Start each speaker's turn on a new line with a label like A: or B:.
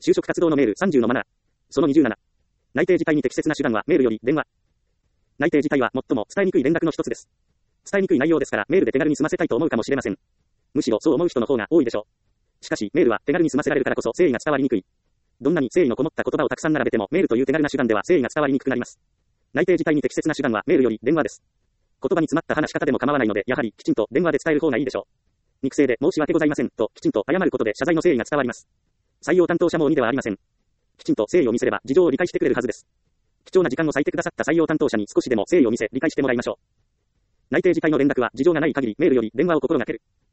A: 就職活動のメール30のマナー。その27。内定辞退に適切な手段はメールより電話。内定辞退は最も伝えにくい連絡の一つです。伝えにくい内容ですからメールで手軽に済ませたいと思うかもしれません。むしろそう思う人の方が多いでしょう。しかしメールは手軽に済ませられるからこそ誠意が伝わりにくい。どんなに誠意のこもった言葉をたくさん並べてもメールという手軽な手段では誠意が伝わりにくくなります。内定辞退に適切な手段はメールより電話です。言葉に詰まった話し方でも構わないのでやはりきちんと電話で伝える方がいいでしょう。肉声で申し訳ございませんときちんと謝ることで謝罪の誠意が伝わります。採用担当者も鬼ではありません。きちんと誠意を見せれば事情を理解してくれるはずです。貴重な時間を割いてくださった採用担当者に少しでも誠意を見せ理解してもらいましょう。内定辞退の連絡は事情がない限りメールより電話を心がける。